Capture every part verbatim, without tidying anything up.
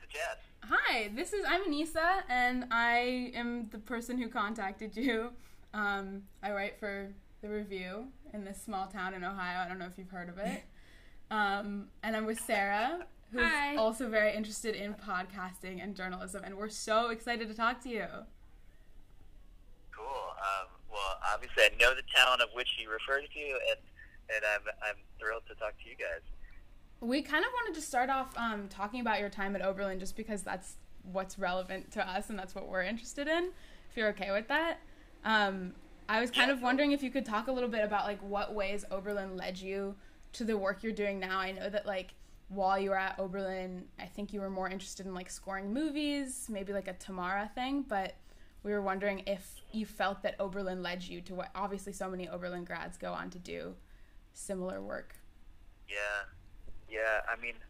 Jed. Hi, this is I'm Anissa, and I am the person who contacted you. Um, I write for The Review in this small town in Ohio. I don't know if you've heard of it. Um, and I'm with Sarah, who's Hi. also very interested in podcasting and journalism, and we're so excited to talk to you. Cool. Um, well, obviously, I know the town of which you referred to, and and I'm I'm thrilled to talk to you guys. We kind of wanted to start off um, talking about your time at Oberlin, just because that's what's relevant to us and that's what we're interested in, if you're okay with that. Um, I was kind Yeah. of wondering if you could talk a little bit about, like, what ways Oberlin led you to the work you're doing now. I know that, like, while you were at Oberlin, I think you were more interested in, like, scoring movies, maybe like a Tamara thing, but we were wondering if you felt that Oberlin led you to what obviously so many Oberlin grads go on to do similar work. Yeah, yeah. I mean,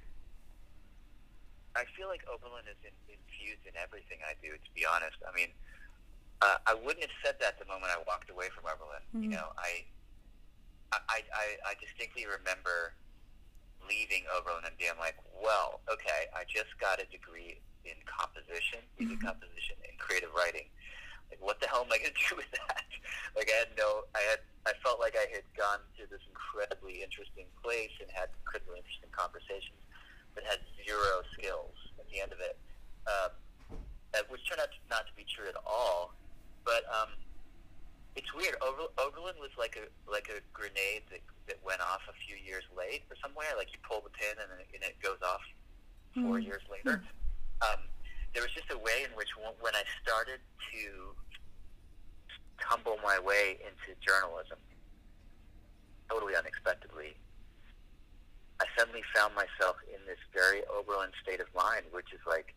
I feel like Oberlin is in, infused in everything I do. To be honest, I mean, uh, I wouldn't have said that the moment I walked away from Oberlin. Mhm. You know, I, I, I, I distinctly remember leaving Oberlin and being like, well, okay, I just got a degree in composition, music composition, and creative writing. Like, what the hell am I going to do with that? Like, I had no, I had, I felt like I had gone to this incredibly interesting place and had incredibly interesting conversations, but had zero skills at the end of it, um, uh, which turned out to not to be true at all. But um, it's weird. Ober- Oberlin was like a like a grenade that that went off a few years late or somewhere. Like, you pull the pin and then it, and it goes off four Mm. years later. Um, there was just a way in which w- when I started to tumble my way into journalism, totally unexpectedly, I suddenly found myself in this very Oberlin state of mind, which is like,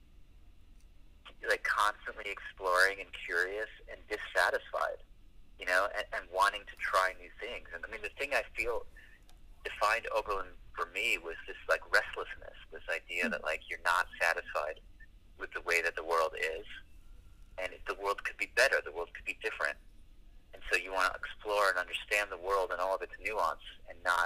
like constantly exploring and curious and dissatisfied, you know, and, and wanting to try new things. And I mean, the thing I feel defined Oberlin for me was this like restlessness, this idea that like you're not satisfied with the way that the world is, and if the world could be better, the world could be different. And so you want to explore and understand the world and all of its nuance, and not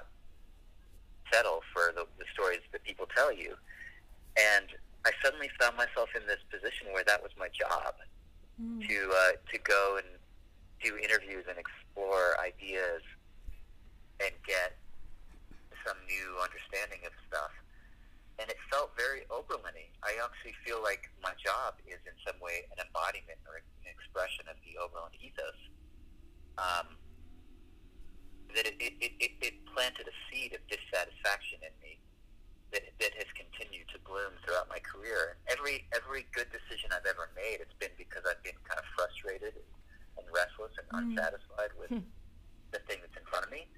settle for the, the stories that people tell you. And I suddenly found myself in this position where that was my job, Mm. to uh, to go and do interviews and explore ideas and get some new understanding of stuff. And it felt very Oberlin-y. I actually feel like my job is in some way an embodiment or an expression of the Oberlin ethos. Um, that it, it, it, it planted a seed of dissatisfaction in me that that has continued to bloom throughout my career. And every every good decision I've ever made, it's been because I've been kind of frustrated and restless and Mm. unsatisfied with the thing that's in front of me.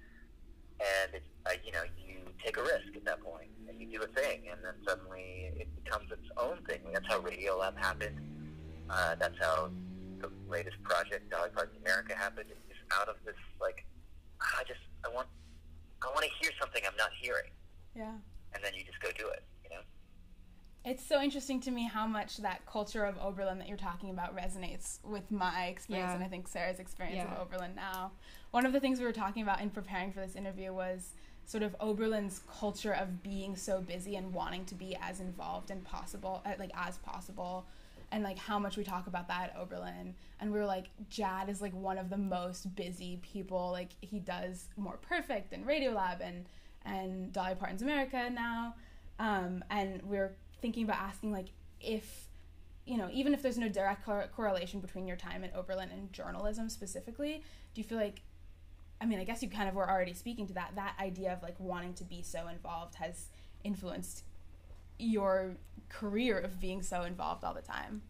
And it's, uh, you know, you take a risk at that point, and you do a thing, and then suddenly it becomes its own thing. That's how Radiolab happened. Uh, that's how the latest project, Dolly Parton America, happened. It's just out of this, like, I just, I want, I want to hear something I'm not hearing, Yeah. and then you just go do it, you know? It's so interesting to me how much that culture of Oberlin that you're talking about resonates with my experience, Yeah. and I think Sarah's experience Yeah. of Oberlin now. One of the things we were talking about in preparing for this interview was sort of Oberlin's culture of being so busy and wanting to be as involved and possible, uh, like as possible, and like how much we talk about that at Oberlin. And we were like, Jad is like one of the most busy people. Like, he does More Perfect and Radiolab and and Dolly Parton's America now. Um, and we were thinking about asking, like, if, you know, even if there's no direct cor- correlation between your time at Oberlin and journalism specifically, do you feel like, I mean, I guess you kind of were already speaking to that, that idea of, like, wanting to be so involved has influenced your career of being so involved all the time.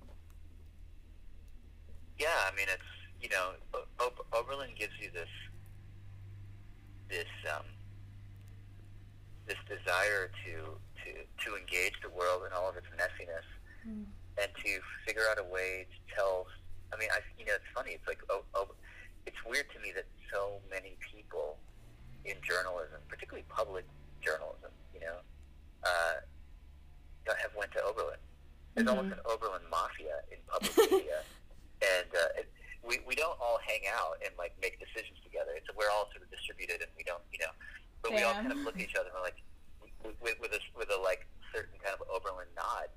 Yeah, I mean, it's, you know, o- o- Oberlin gives you this, this, um, this desire to, to, to engage the world in all of its messiness, Mm. and to figure out a way to tell. I mean, I, you know, it's funny. It's like, oh, oh, it's weird to me that so many people in journalism, particularly public journalism, you know, uh, have went to Oberlin. There's Mhm. almost an Oberlin mafia in public media, and uh, it, we we don't all hang out and like make decisions together. It's we're all sort of distributed, and we don't, you know, but we all Damn. kind of look at each other and we're like, with with a with a like certain kind of Oberlin nod,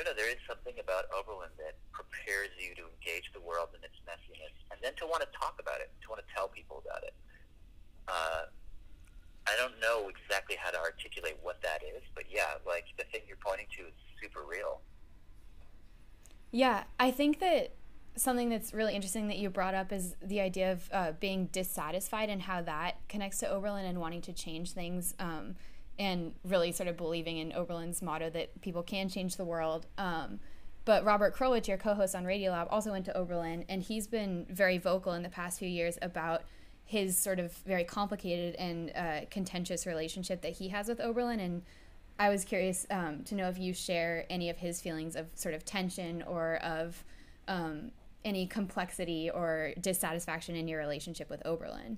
don't know, there is something about Oberlin that prepares you to engage the world in its messiness, and then to want to talk about it, to want to tell people about it. Uh, I don't know exactly how to articulate what that is, but yeah, like the thing you're pointing to is super real. Yeah, I think that something that's really interesting that you brought up is the idea of uh, being dissatisfied and how that connects to Oberlin and wanting to change things, um, and really sort of believing in Oberlin's motto that people can change the world. Um, but Robert Krulwich, your co-host on Radiolab, also went to Oberlin, and he's been very vocal in the past few years about his sort of very complicated and uh, contentious relationship that he has with Oberlin. And I was curious um, to know if you share any of his feelings of sort of tension or of um, any complexity or dissatisfaction in your relationship with Oberlin.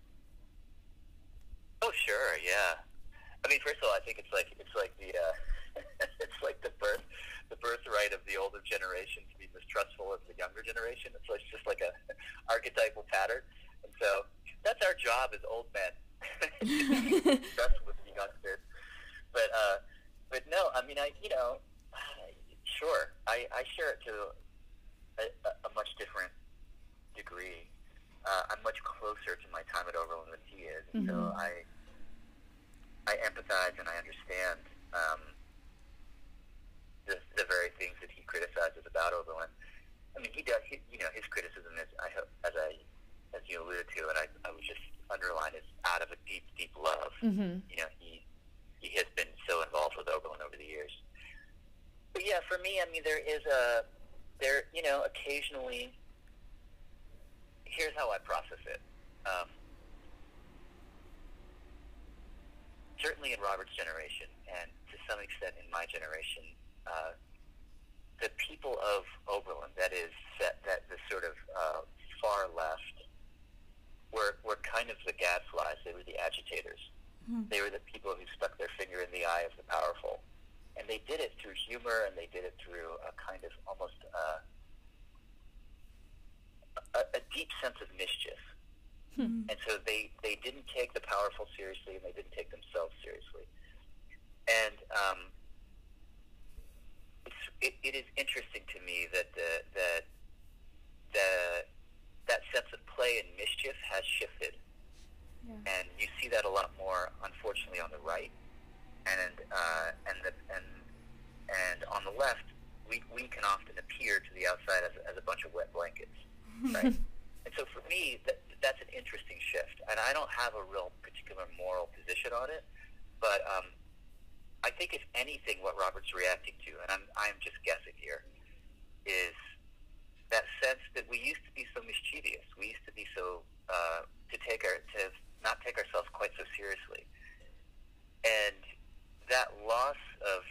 Oh, sure, yeah. I mean, first of all, I think it's like it's like the uh, it's like the birth the birthright of the older generation to be mistrustful of the younger generation. It's like, it's just like a archetypal pattern, and so that's our job as old men, trust with the youngsters. But uh, but no, I mean, I you know, sure, I, I share it to a, a much different degree. Uh, I'm much closer to my time at Oberlin than he is, and mm-hmm. so I. I empathize and I understand um, the, the very things that he criticizes about Oberlin. I mean, he does. He, you know, his criticism is, I hope, as I, as you alluded to, and I, I would just underline, is out of a deep, deep love. Mm-hmm. You know, he he has been so involved with Oberlin over the years. But yeah, for me, I mean, there is a there. You know, occasionally, here's how I process it. Um, Certainly in Robert's generation, and to some extent in my generation, uh, the people of Oberlin, that is, that, that the sort of uh, far left, were were kind of the gadflies. They were the agitators. Mm-hmm. They were the people who stuck their finger in the eye of the powerful. And they did it through humor, and they did it through a kind of almost uh, a, a deep sense of mischief. Hmm. And so they, they didn't take the powerful seriously, and they didn't take themselves seriously. And um, it's, it, it is interesting to me that the, that the, that sense of play and mischief has shifted. Yeah. And you see that a lot more, unfortunately, on the right. And uh, and the, and and on the left, we we can often appear to the outside as, as a bunch of wet blankets, right? And so for me, that, that's an interesting shift. And I don't have a real particular moral position on it, but um, I think if anything, what Robert's reacting to, and I'm I'm just guessing here, is that sense that we used to be so mischievous. We used to be so uh, to take our to not take ourselves quite so seriously, and that loss of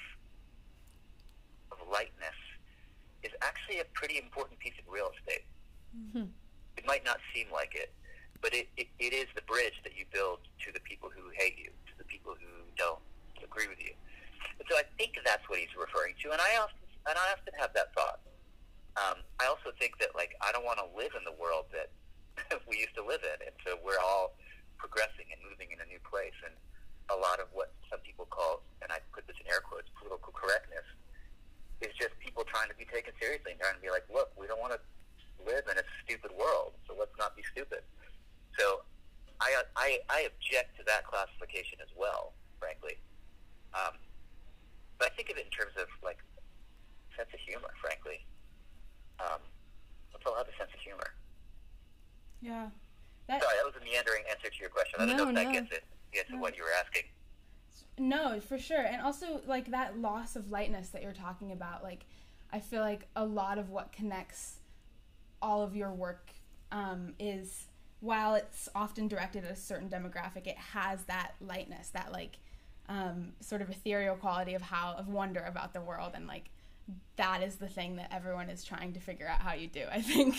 of lightness is actually a pretty important piece of real estate. Mm-hmm. It might not seem like it, but it, it, it is the bridge that you build to the people who hate you, to the people who don't agree with you. And so I think that's what he's referring to, and I often and I often have that thought. Um, I also think that, like, I don't want to live in the world that we used to live in, and so we're all progressing and moving in a new place, and a lot of what some people call, and I put this in air quotes, political correctness, is just people trying to be taken seriously and trying to be like, look, we don't want to live in a stupid world, so let's not be stupid. So I I, I object to that classification as well, frankly. Um, but I think of it in terms of, like, sense of humor, frankly. Um, let's all have a sense of humor. Yeah. That, Sorry, that was a meandering answer to your question. I don't no, know if that no. gets it. Gets no. at what you were asking. No, for sure. And also, like, that loss of lightness that you're talking about, like, I feel like a lot of what connects all of your work um, is, while it's often directed at a certain demographic, it has that lightness, that, like, um, sort of ethereal quality of how, of wonder about the world, and, like, that is the thing that everyone is trying to figure out how you do, I think.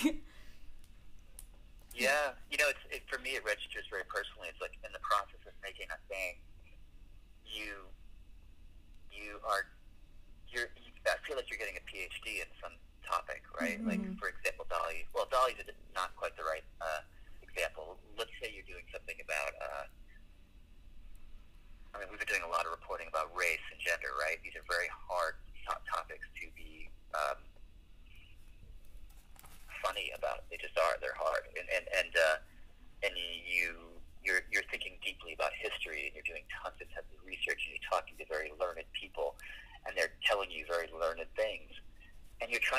Yeah, you know, it's it, for me, it registers very personally. It's like in the process of making a thing, you you are you're. You, I feel like you're getting a P H D in some topic, right? Mm-hmm. Like, for example, Dolly. Well, Dolly's not quite the right uh, example. Let's say you're doing something about. Uh, I mean, we've been doing a lot of reporting about race and gender, right? These are very hard top topics to be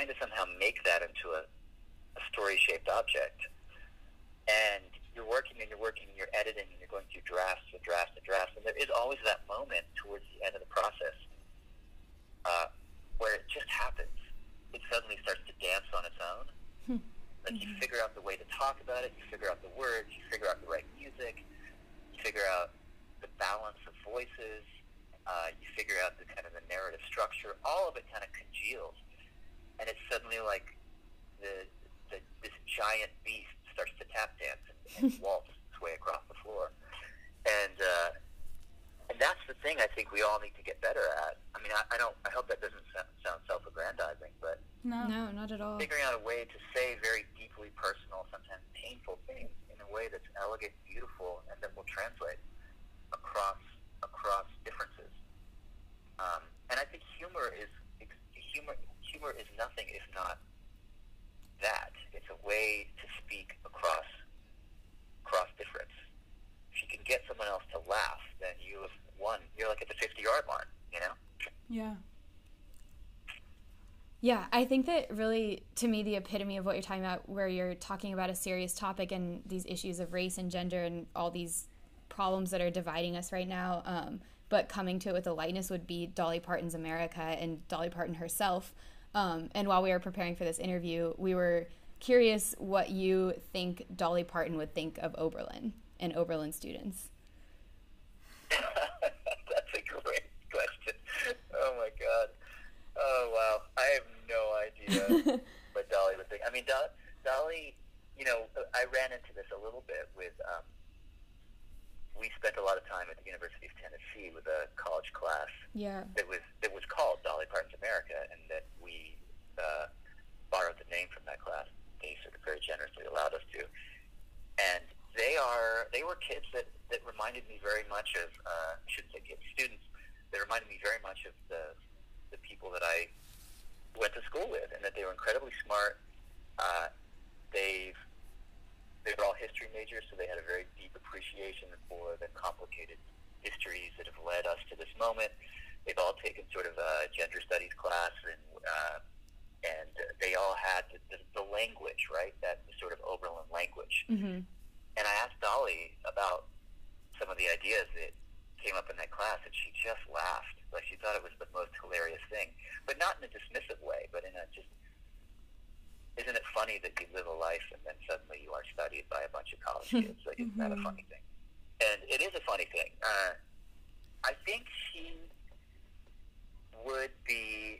trying to somehow make that into a, a story-shaped object. And you're working and you're working and you're editing and you're going through drafts and drafts and drafts. And there is always that moment towards the end of the process uh, where it just happens. It suddenly starts to dance on its own. Hmm. Like you figure out the way to talk about it, you figure out the words, you figure out the right music, you figure out the balance of voices, uh, you figure out the kind of the narrative structure. All of it kind of congeals. And it's suddenly like the, the this giant beast starts to tap dance and, and waltz its way across the floor. And uh, and that's the thing I think we all need to get better at. I mean, I, I don't. I hope that doesn't sound, sound self-aggrandizing, but no, no, not at all. Figuring out a way to say very deeply personal, sometimes painful things in a way that's elegant, beautiful, and that will translate across across differences. Um, and I think humor is humor. Humor is nothing if not that. It's a way to speak across across difference. If you can get someone else to laugh, then you have won. You're like at the fifty-yard line, you know? Yeah. Yeah, I think that really, to me, the epitome of what you're talking about, where you're talking about a serious topic and these issues of race and gender and all these problems that are dividing us right now, um, but coming to it with a lightness, would be Dolly Parton's America and Dolly Parton herself. Um, and while we were preparing for this interview, we were curious what you think Dolly Parton would think of Oberlin and Oberlin students. That's a great question. Oh, my God. Oh, wow. I have no idea what Dolly would think. I mean, Do- Dolly, you know, I ran into this a little bit with, um, we spent a lot of time at the University of Tennessee with a college class yeah. that was that was called Dolly Parton's America, and that we uh, borrowed the name from that class. They sort of very generously allowed us to. And they are they were kids that, that reminded me very much of, uh, I shouldn't say kids, students, that reminded me very much of the the people that I went to school with, and that they were incredibly smart. Uh, they've They were all history majors, so they had a very deep appreciation for the complicated histories that have led us to this moment. They've all taken sort of a gender studies class, and uh, and they all had the, the, the language, right? That sort of Oberlin language. Mm-hmm. And I asked Dolly about some of the ideas that came up in that class, and she just laughed. Like, she thought it was the most hilarious thing, but not in a dismissive way, but in a just, isn't it funny that you live a life and then suddenly you are studied by a bunch of college kids? Like, isn't that a funny thing? And it is a funny thing. Uh, I think she would be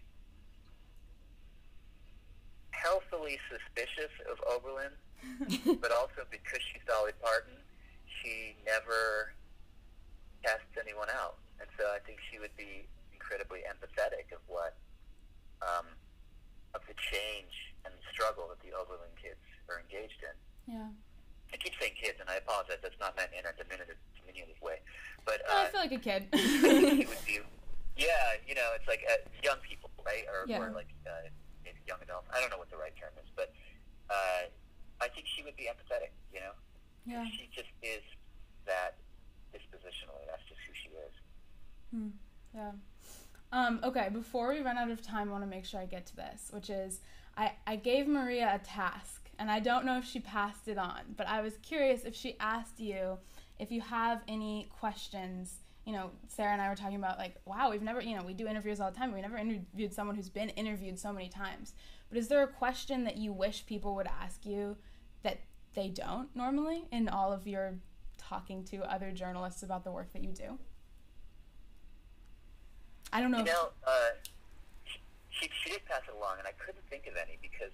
healthily suspicious of Oberlin, but also because she's Dolly Parton, she never casts anyone out. And so I think she would be incredibly empathetic of what, um, of the change and the struggle that the Oberlin kids are engaged in. Yeah. I keep saying kids, and I apologize. That's not meant in a diminutive, diminutive way. But uh, uh, I feel like a kid. he would be, yeah, you know, it's like uh, young people, right? Or, yeah. or like uh, maybe young adults. I don't know what the right term is, but uh, I think she would be empathetic, you know? Yeah. She just is that dispositionally. That's just who she is. Hmm. Yeah. Um, okay, before we run out of time, I want to make sure I get to this, which is I, I gave Maria a task, and I don't know if she passed it on, but I was curious if she asked you if you have any questions. You know, Sarah and I were talking about, like, wow, we've never, you know, we do interviews all the time. We never interviewed someone who's been interviewed so many times. But is there a question that you wish people would ask you that they don't normally in all of your talking to other journalists about the work that you do? I don't know. You know, uh, she, she did pass it along, and I couldn't think of any because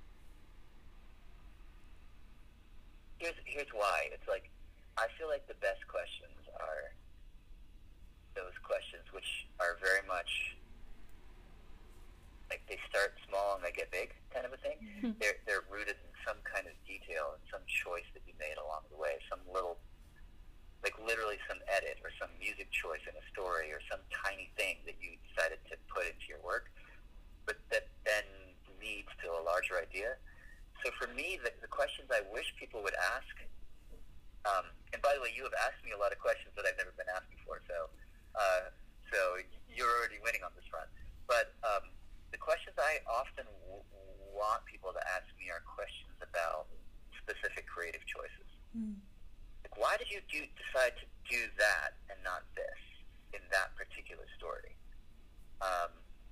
here's here's why. It's like, I feel like the best questions are those questions which are very much like they start small and they get big, kind of a thing. Mm-hmm. They're they're rooted in some kind of detail and some choice that you made along the way, some little, like literally some edit or some music choice in a story or some tiny thing that you decided to put into your work, but that then leads to a larger idea. So for me, the, the questions I wish people would ask, um, and by the way, you have asked me a lot of questions that I've never been asked before, so uh, so you're already winning on this front. But um, the questions I often w- want people to ask me are questions about specific creative choices. Mm. Like, why did you do, decide to do that and not this in that particular story? Um,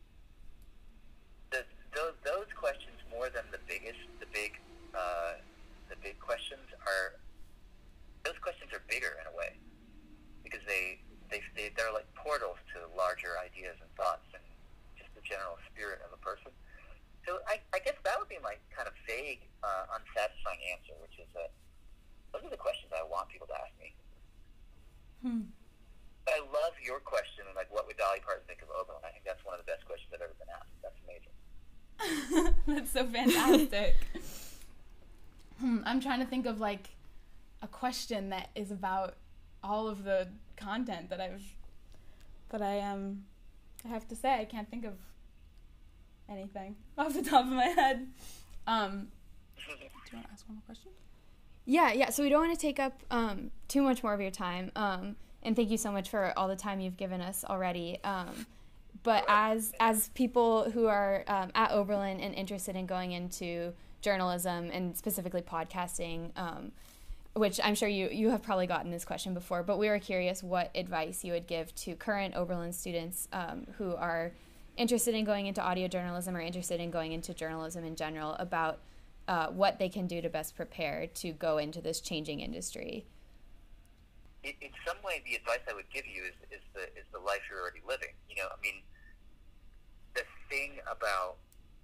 the, those, those questions, more than the biggest, the big, uh, the big questions are. Those questions are bigger in a way because they they they they're like portals to larger ideas and thoughts and just the general spirit of a person. So I, I guess that would be my kind of vague, uh, unsatisfying answer, which is that those are the questions I want people to ask me. Hmm. I love your question, like, what would Dolly Parton think of Oberlin? I think that's one of the best questions I've ever been asked. That's amazing. That's so fantastic. hmm, I'm trying to think of, like, a question that is about all of the content that I've, that I, um, I have to say. I can't think of anything off the top of my head. Um, do you want to ask one more question? Yeah, yeah. So we don't want to take up um, too much more of your time. Um, and thank you so much for all the time you've given us already. Um, but as as people who are um, at Oberlin and interested in going into journalism and specifically podcasting, um, which I'm sure you, you have probably gotten this question before, but we were curious what advice you would give to current Oberlin students um, who are interested in going into audio journalism or interested in going into journalism in general about uh, what they can do to best prepare to go into this changing industry. In, in some way, the advice I would give you is, is the is the life you're already living. You know, I mean, the thing about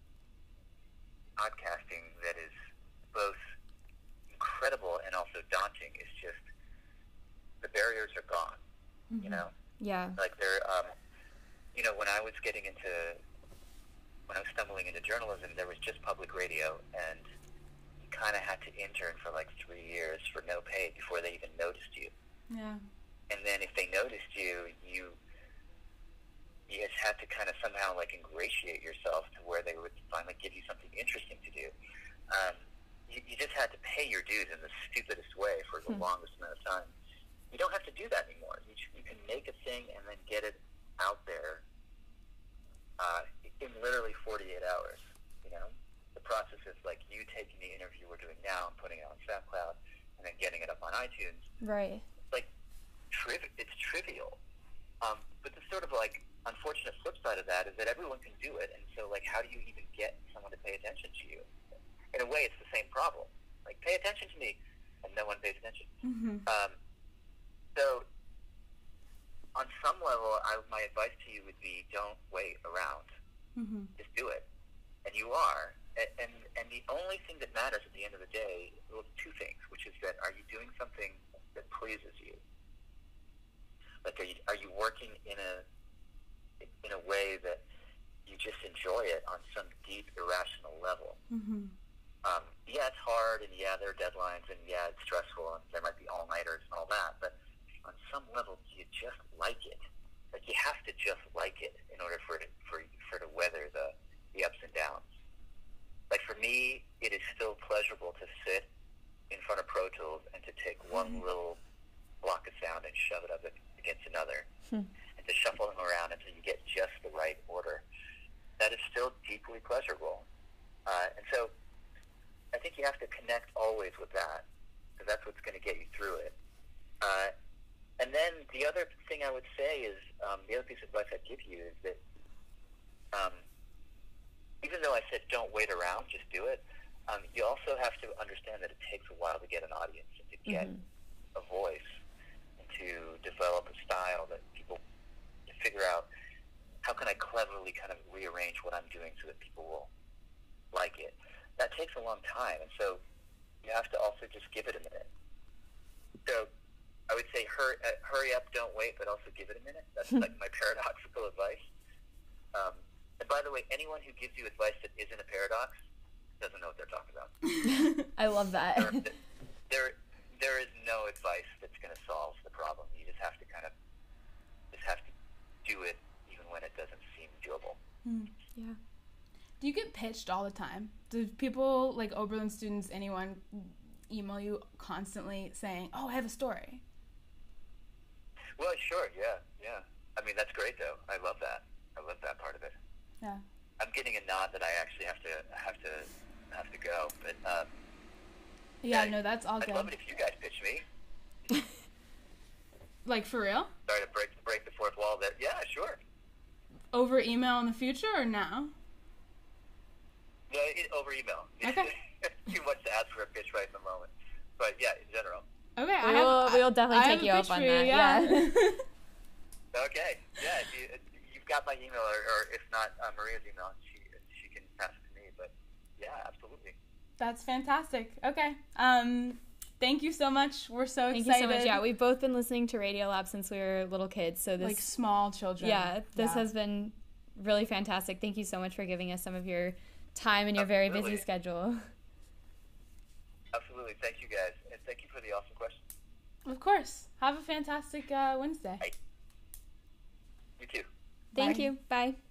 podcasting that is both incredible and also daunting is just the barriers are gone. Mm-hmm. You know, Yeah. like they're. Um, You know, when I was getting into, when I was stumbling into journalism, there was just public radio, and you kind of had to intern for like three years for no pay before they even noticed you. Yeah. And then if they noticed you, you you just had to kind of somehow like ingratiate yourself to where they would finally give you something interesting to do. Um, you, you just had to pay your dues in the stupidest way for the hmm. longest amount of time. You don't have to do that anymore. You, you can make a thing and then get it out there uh, in literally forty-eight hours. You know, the process is like you taking the interview we're doing now and putting it on SoundCloud and then getting it up on iTunes. Right. It's like triv- it's trivial. Um, but the sort of like unfortunate flip side of that is that everyone can do it, and so like how do you even get someone to pay attention to you? In a way, it's the same problem. Like, pay attention to me, and no one pays attention. Mm-hmm. Um, so. On some level, I, my advice to you would be don't wait around. Mm-hmm. Just do it. And you are. And, and and the only thing that matters at the end of the day, well, two things, which is that are you doing something that pleases you? Like, are you, are you working in a in a way that you just enjoy it on some deep, irrational level? Mm-hmm. Um, yeah, it's hard, and yeah, there are deadlines, and yeah, it's stressful, and there might be all-nighters and all that, but on some level, you just like it. Like, you have to just like it in order for it for for it to weather the, the ups and downs. Like, for me, it is still pleasurable to sit in front of Pro Tools and to take one mm-hmm. little block of sound and shove it up against another, hmm. and to shuffle them around until you get just the right order. That is still deeply pleasurable. Uh, and so I think you have to connect always with that, because that's what's going to get you through it. Uh, And then the other thing I would say is, um, the other piece of advice I'd give you is that um, even though I said don't wait around, just do it, um, you also have to understand that it takes a while to get an audience and to get mm-hmm. a voice and to develop a style that people to figure out how can I cleverly kind of rearrange what I'm doing so that people will like it. That takes a long time, and so you have to also just give it a minute. So I would say hurry, uh, hurry up, don't wait, but also give it a minute. That's like my paradoxical advice. Um, and by the way, anyone who gives you advice that isn't a paradox doesn't know what they're talking about. I love that. There, there, there is no advice that's going to solve the problem. You just have to kind of just have to do it even when it doesn't seem doable. Mm. Yeah. Do you get pitched all the time? Do people, like Oberlin students, anyone, email you constantly saying, oh, I have a story? Well, sure, yeah, yeah. I mean, that's great, though. I love that. I love that part of it. Yeah. I'm getting a nod that I actually have to have to have to go. But um, Yeah, I, no, that's all I'd good. love it if you guys pitch me. Like, for real? Sorry to break break the fourth wall there. Yeah, sure. Over email in the future or now? Yeah, it, over email. Okay. Too much to ask for a pitch right in the moment. But yeah, in general. Okay, I We have, will- we will definitely I take have a you up pitch on for you, that, Yeah. Okay. Yeah, if you, you've got my email, or, or if not, uh, Maria's email. She she can pass it to me. But yeah, absolutely. That's fantastic. Okay. Um, thank you so much. We're so Thank excited. you so much. Yeah, we've both been listening to Radiolab since we were little kids. So this, like small children. yeah, this Yeah. has been really fantastic. Thank you so much for giving us some of your time in your very Absolutely. busy schedule. Absolutely. Thank you guys, and thank you for the awesome questions. Of course. Have a fantastic uh, Wednesday. Bye. You too. Thank Bye. you. Bye.